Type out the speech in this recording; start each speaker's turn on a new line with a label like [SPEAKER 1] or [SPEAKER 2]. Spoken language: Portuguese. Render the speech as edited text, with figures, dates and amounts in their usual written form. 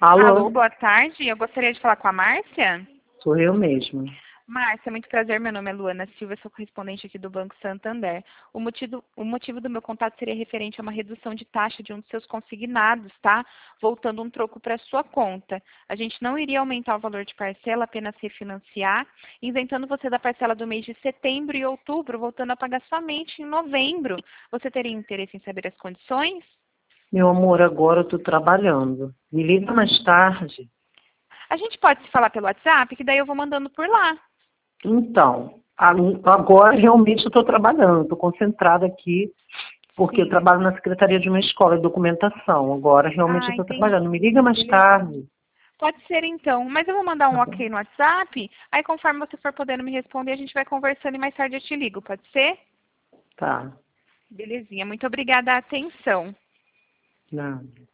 [SPEAKER 1] Alô,
[SPEAKER 2] Alô, boa tarde. Eu gostaria de falar com a Márcia.
[SPEAKER 1] sou eu mesma.
[SPEAKER 2] Márcia, muito prazer. Meu nome é Luana Silva, sou correspondente aqui do Banco Santander. O motivo do meu contato seria referente a uma redução de taxa de um dos seus consignados, tá? Voltando um troco para sua conta. A gente não iria aumentar o valor de parcela, apenas refinanciar, isentando você da parcela do mês de setembro e outubro, voltando a pagar somente em novembro. Você teria interesse em saber as condições?
[SPEAKER 1] Meu amor, agora eu tô trabalhando. Me liga mais tarde.
[SPEAKER 2] A gente pode se falar pelo WhatsApp, que daí eu vou mandando por lá.
[SPEAKER 1] Então, agora realmente eu estou trabalhando, estou concentrada aqui, porque eu
[SPEAKER 2] Sim.
[SPEAKER 1] trabalho na secretaria de uma escola de documentação. Agora realmente eu
[SPEAKER 2] Ah,
[SPEAKER 1] estou
[SPEAKER 2] entendi.
[SPEAKER 1] trabalhando. Me liga mais tarde.
[SPEAKER 2] Pode ser então, mas eu vou mandar
[SPEAKER 1] Tá
[SPEAKER 2] um
[SPEAKER 1] bom?
[SPEAKER 2] ok no WhatsApp, aí conforme você for podendo me responder, a gente vai conversando e mais tarde eu te ligo, pode ser?
[SPEAKER 1] Tá.
[SPEAKER 2] Belezinha, muito obrigada a atenção.
[SPEAKER 1] Nada.